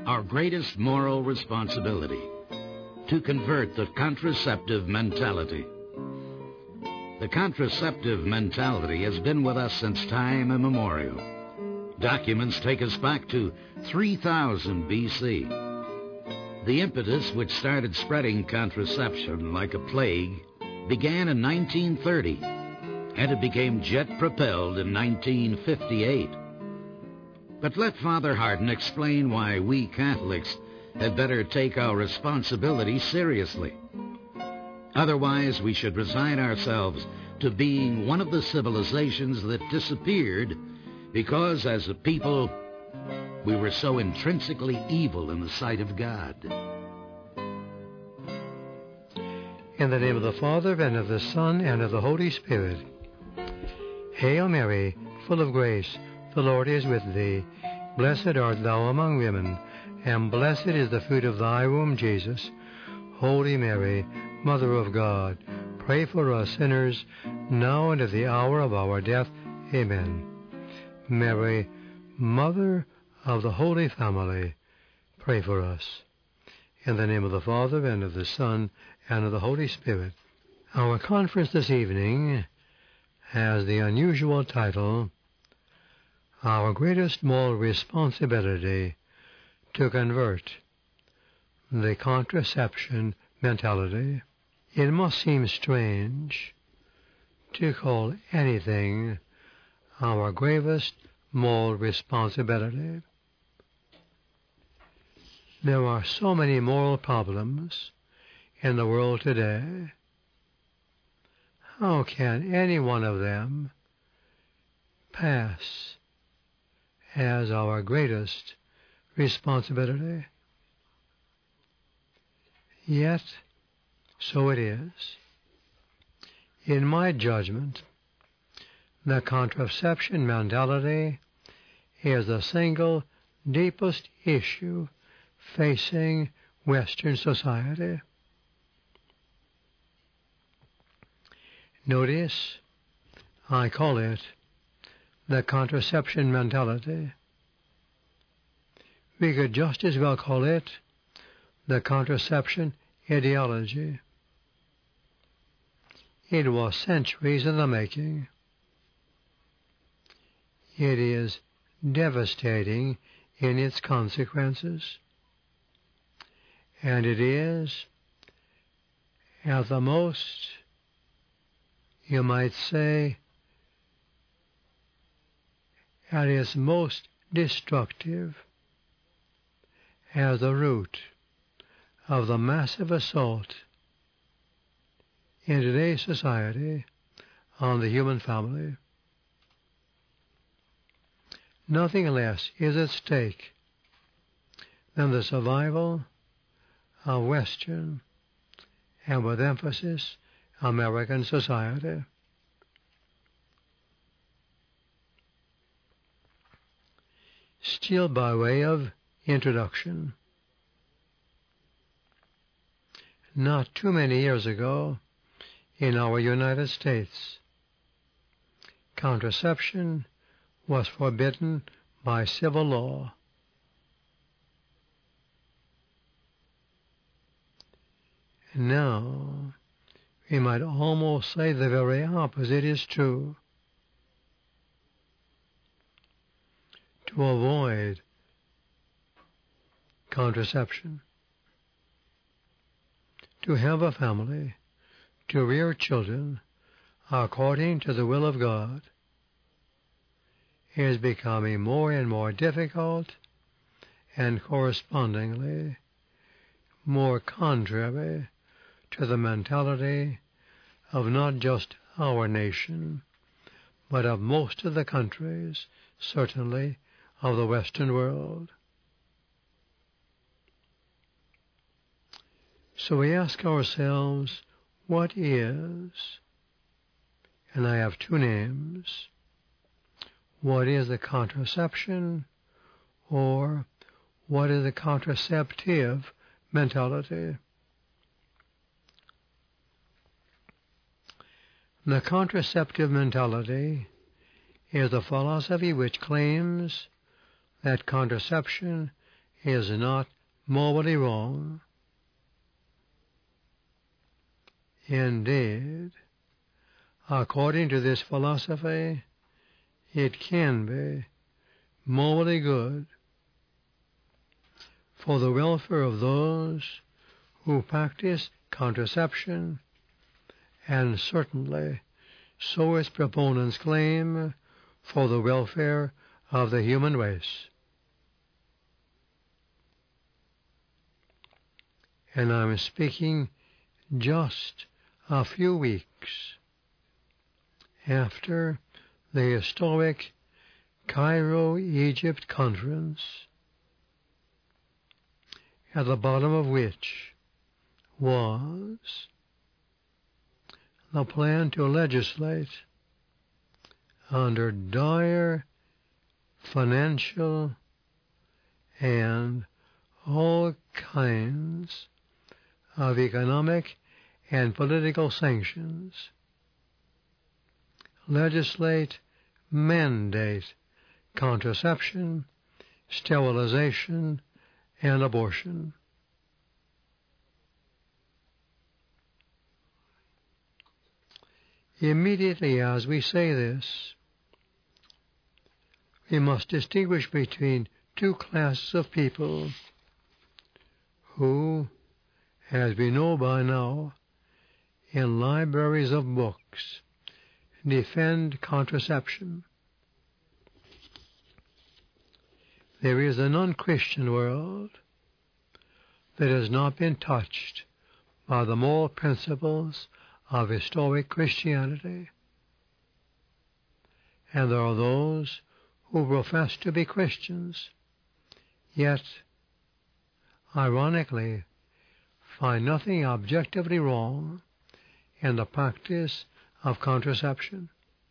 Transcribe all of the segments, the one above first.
our greatest moral responsibility: to convert the contraceptive mentality. The contraceptive mentality has been with us since time immemorial. Documents take us back to 3000 B.C. The impetus which started spreading contraception like a plague began in 1930, and it became jet-propelled in 1958. But let Father Hardin explain why we Catholics had better take our responsibility seriously. Otherwise, we should resign ourselves to being one of the civilizations that disappeared because, as a people, we were so intrinsically evil in the sight of God. In the name of the Father, and of the Son, and of the Holy Spirit. Hail Mary, full of grace, the Lord is with thee. Blessed art thou among women, and blessed is the fruit of thy womb, Jesus. Holy Mary, Mother of God, pray for us sinners, now and at the hour of our death. Amen. Mary, Mother of the Holy Family, pray for us. In the name of the Father, and of the Son, and of the Holy Spirit. Our conference this evening has the unusual title, Our Greatest Moral Responsibility to Convert the Contraception Mentality. It must seem strange to call anything our gravest moral responsibility. There are so many moral problems in the world today. How can any one of them pass as our greatest responsibility? Yet, so it is. In my judgment, the contraception mentality is the single deepest issue facing Western society. Notice, I call it the contraception mentality. We could just as well call it the contraception ideology. It was centuries in the making. It is devastating in its consequences. And it is at the most, you might say, at its most destructive, as the root of the massive assault in today's society on the human family. Nothing less is at stake than the survival of Western, and with emphasis, American society. Still by way of introduction, not too many years ago, in our United States, contraception was forbidden by civil law. Now, we might almost say the very opposite is true. To avoid contraception, to have a family, to rear children according to the will of God, is becoming more and more difficult and correspondingly more contrary to the mentality of not just our nation, but of most of the countries, certainly of the Western world. So we ask ourselves, what is, and I have two names, what is the contraception, or what is the contraceptive mentality? The contraceptive mentality is a philosophy which claims that contraception is not morally wrong. Indeed, according to this philosophy, it can be morally good for the welfare of those who practice contraception, and certainly, so its proponents claim, for the welfare of the human race. And I'm speaking just a few weeks after the historic Cairo, Egypt conference, at the bottom of which was the plan to legislate under dire financial and all kinds of economic and political sanctions, legislate, mandate contraception, sterilization, and abortion. Immediately as we say this, we must distinguish between two classes of people who, as we know by now, in libraries of books, defend contraception. There is a non-Christian world that has not been touched by the moral principles of historic Christianity. And there are those who profess to be Christians, yet, ironically, find nothing objectively wrong in the practice of contraception.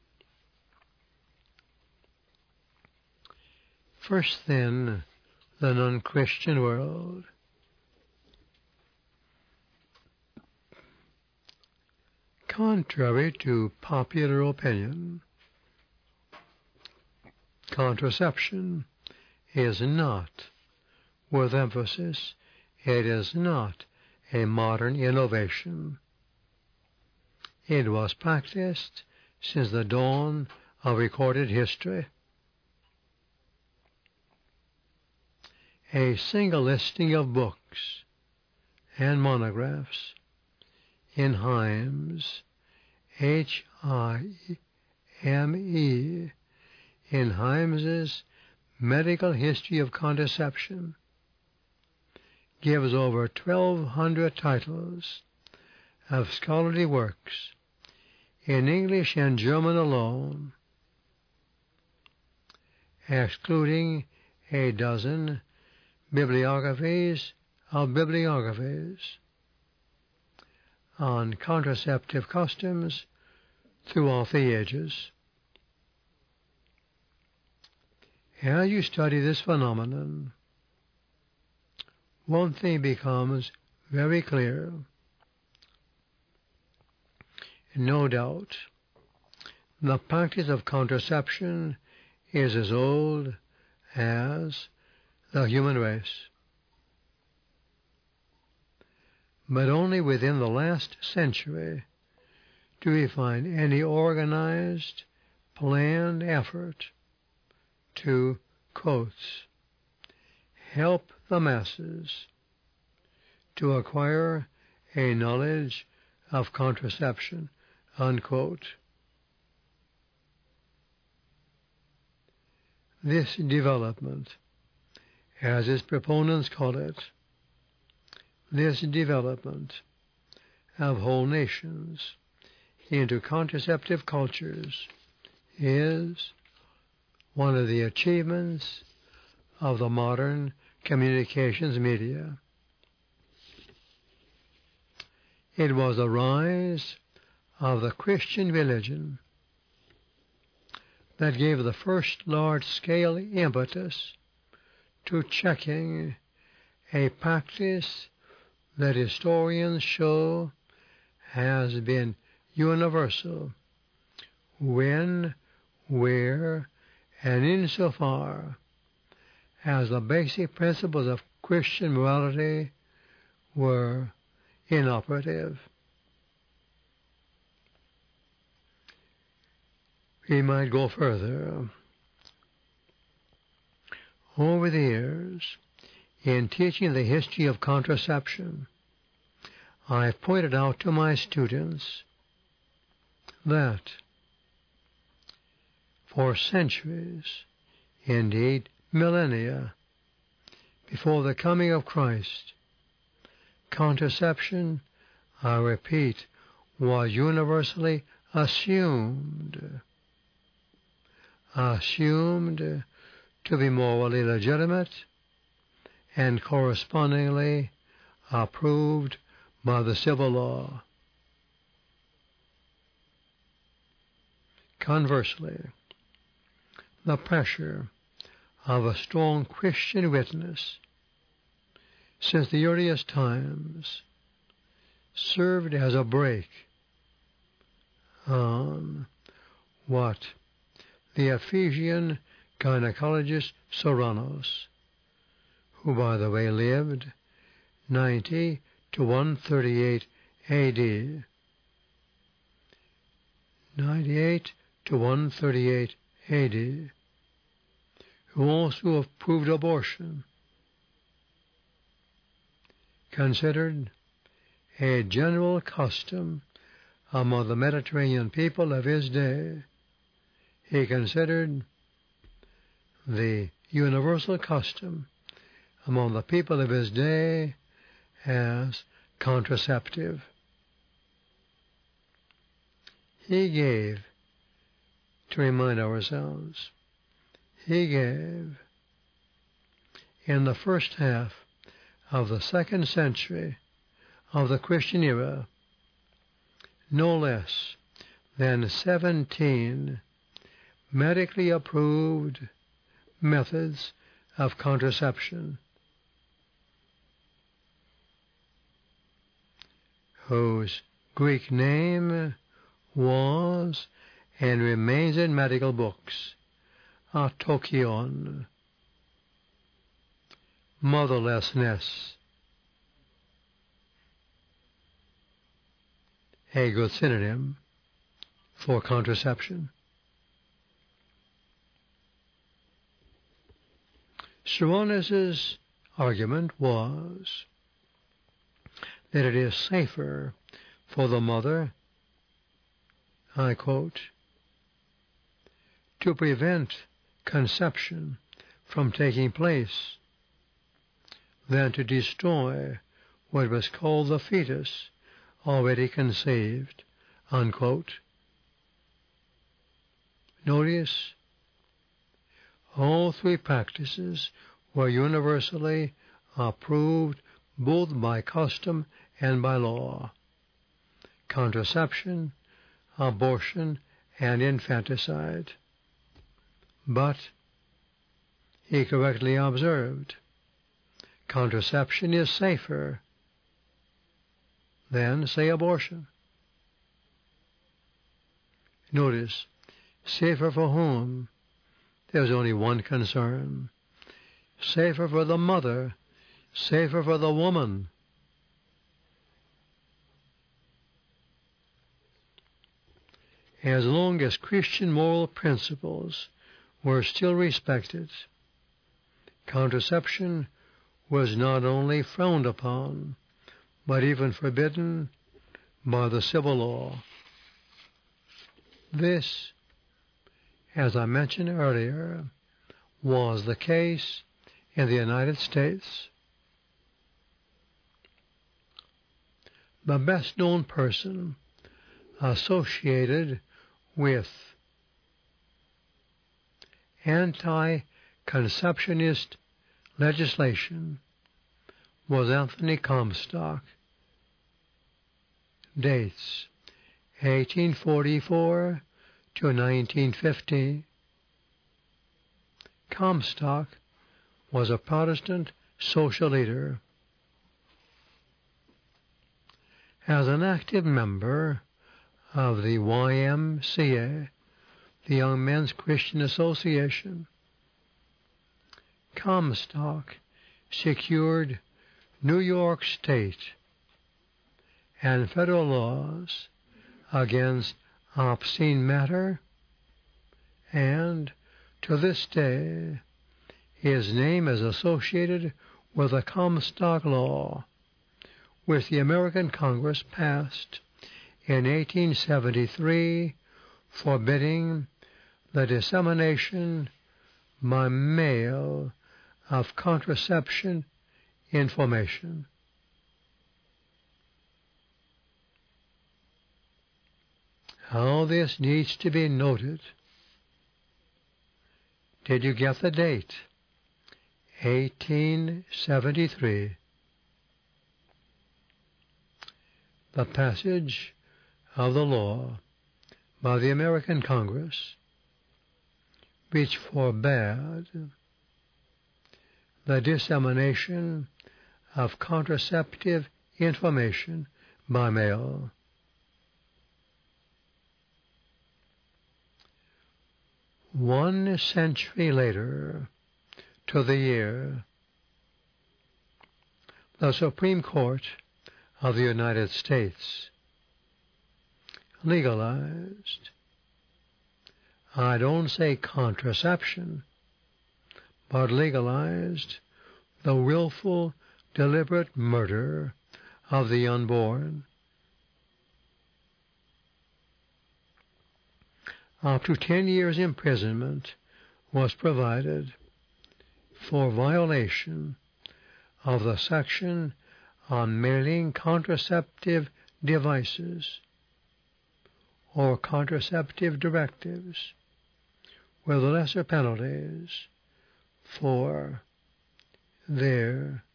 First, then, the non-Christian world. Contrary to popular opinion, contraception is not, with emphasis, it is not a modern innovation. It was practiced since the dawn of recorded history. A single listing of books and monographs in Himes, H-I-M-E, in Himes's Medical History of Contraception, gives over 1,200 titles of scholarly works in English and German alone, excluding a dozen bibliographies of bibliographies on contraceptive customs throughout the ages. As you study this phenomenon, one thing becomes very clear. No doubt, the practice of contraception is as old as the human race. But only within the last century do we find any organized, planned effort to, quotes, help the masses to acquire a knowledge of contraception, unquote. This development, as its proponents call it, this development of whole nations into contraceptive cultures is one of the achievements of the modern communications media. It was the rise of the Christian religion that gave the first large-scale impetus to checking a practice that historians show has been universal when, where, and insofar as the basic principles of Christian morality were inoperative. We might go further. Over the years, in teaching the history of contraception, I've pointed out to my students that for centuries, indeed millennia, before the coming of Christ, contraception, I repeat, was universally assumed to be morally legitimate and correspondingly approved by the civil law. Conversely, the pressure of a strong Christian witness since the earliest times served as a brake on what the Ephesian gynecologist Soranus, who by the way lived 90 to 138 AD, 98 to 138 AD, who also approved abortion, considered a general custom among the Mediterranean people of his day. He considered the universal custom among the people of his day as contraceptive. He gave, to remind ourselves, he gave in the first half of the 2nd century of the Christian era no less than 17 medically approved methods of contraception, whose Greek name was and remains in medical books atokion, motherlessness, a good synonym for contraception. Soranus' argument was that it is safer for the mother, I quote, to prevent conception from taking place than to destroy what was called the fetus already conceived, unquote. Notice, all three practices were universally approved both by custom and by law: contraception, abortion, and infanticide. But, he correctly observed, contraception is safer than, say, abortion. Notice, safer for whom? There's only one concern. Safer for the mother, safer for the woman. As long as Christian moral principles were still respected, contraception was not only frowned upon, but even forbidden by the civil law. This, as I mentioned earlier, was the case in the United States. The best-known person associated with anti-conceptionist legislation was Anthony Comstock. Dates 1844 to 1950. Comstock was a Protestant social leader. As an active member of the YMCA, the Young Men's Christian Association, Comstock secured New York State and federal laws against obscene matter, and to this day his name is associated with the Comstock Law, which the American Congress passed in 1873, forbidding the dissemination by mail of contraception information. How this needs to be noted. Did you get the date? 1873. The passage of the law by the American Congress, which forbade the dissemination of contraceptive information by mail. One century later, to the year, the Supreme Court of the United States legalized, I don't say contraception, but legalized the willful, deliberate murder of the unborn. Up to 10 years imprisonment was provided for violation of the section on mailing contraceptive devices or contraceptive directives, with lesser penalties for their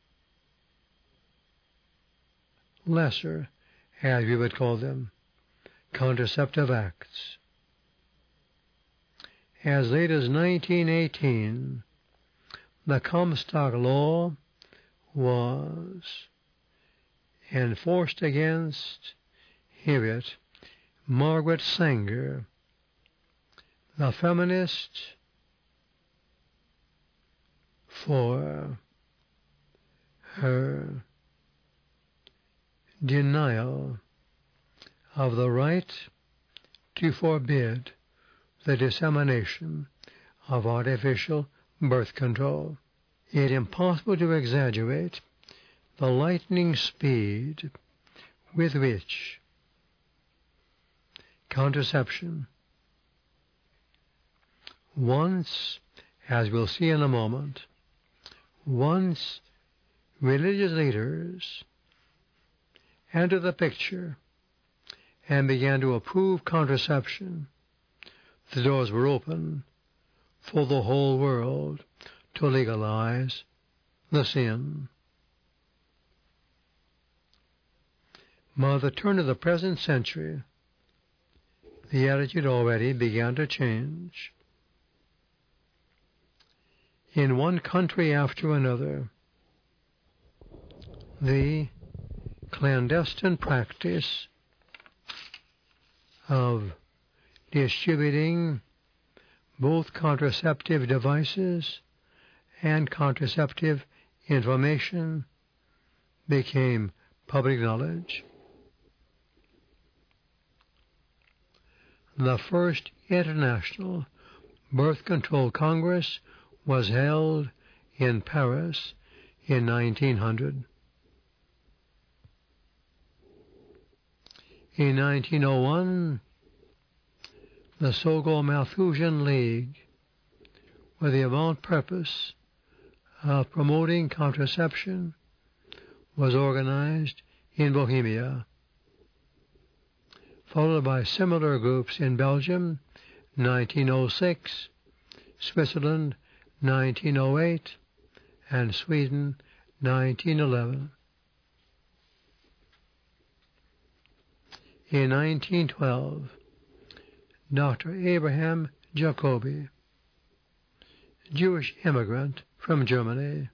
lesser, as we would call them, contraceptive acts. As late as 1918, the Comstock Law was enforced against, hear it, Margaret Sanger, the feminist, for her denial of the right to forbid the dissemination of artificial birth control. It is impossible to exaggerate the lightning speed with which contraception, once, as we'll see in a moment, once religious leaders entered the picture and began to approve contraception, the doors were open for the whole world to legalize the sin. By the turn of the present century, the attitude already began to change. In one country after another, the clandestine practice of distributing both contraceptive devices and contraceptive information became public knowledge. The first International Birth Control Congress was held in Paris in 1900. In 1901, the so-called Malthusian League, with the avowed purpose of promoting contraception, was organized in Bohemia, followed by similar groups in Belgium, 1906, Switzerland, 1908, and Sweden, 1911. In 1912, Dr. Abraham Jacobi, Jewish immigrant from Germany,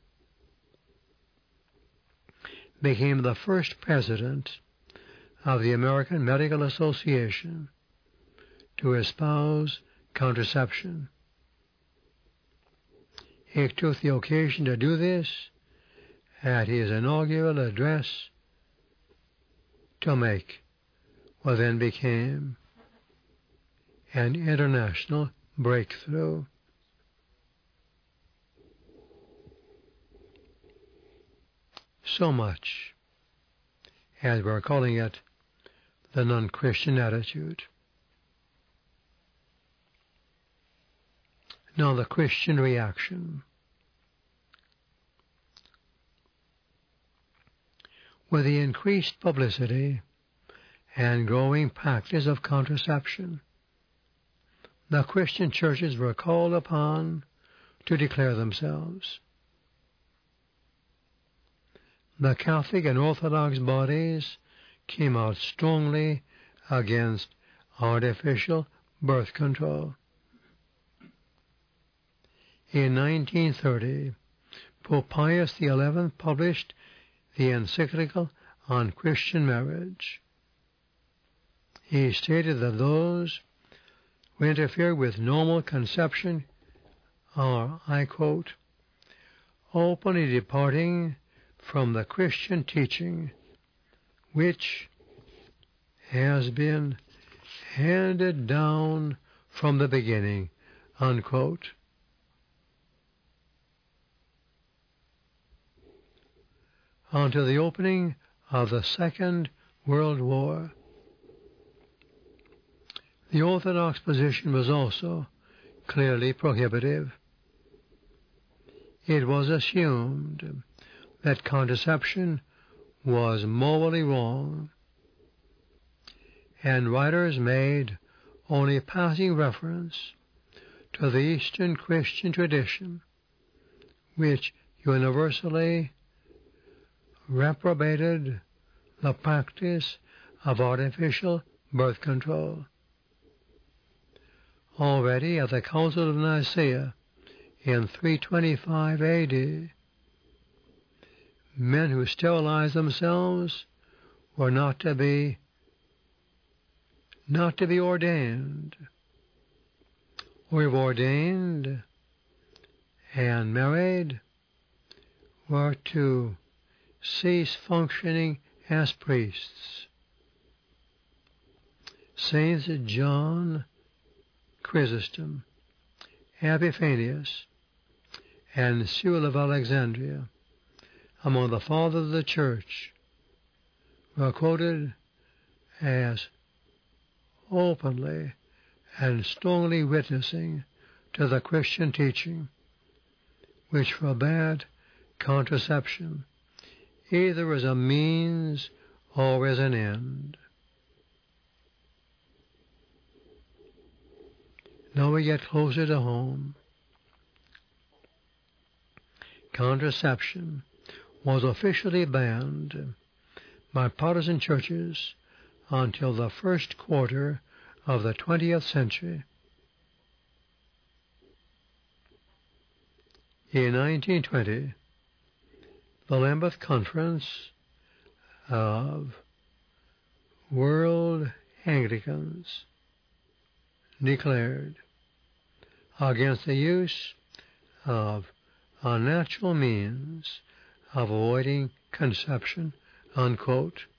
became the first president of the American Medical Association to espouse contraception. he took the occasion to do this at his inaugural address to make what then became an international breakthrough. So much, as we're calling it, the non-Christian attitude. Now the Christian reaction. With the increased publicity and growing practice of contraception, the Christian churches were called upon to declare themselves. The Catholic and Orthodox bodies came out strongly against artificial birth control. In 1930, Pope Pius XI published the encyclical on Christian marriage. He stated that those who interfere with normal conception are, I quote, openly departing from the Christian teaching which has been handed down from the beginning, unquote. Until the opening of the Second World War, the Orthodox position was also clearly prohibitive. It was assumed that contraception was morally wrong, and writers made only passing reference to the Eastern Christian tradition, which universally reprobated the practice of artificial birth control. Already at the Council of Nicaea in 325 AD, men who sterilized themselves were not to be ordained, or if ordained and married, were to cease functioning as priests. Saints John Chrysostom, Epiphanius, and Cyril of Alexandria, among the fathers of the Church, were quoted as openly and strongly witnessing to the Christian teaching, which forbade contraception, either as a means or as an end. Now we get closer to home. Contraception was officially banned by Protestant churches until the first quarter of the 20th century. In 1920, the Lambeth Conference of World Anglicans declared against the use of unnatural means of avoiding conception, unquote.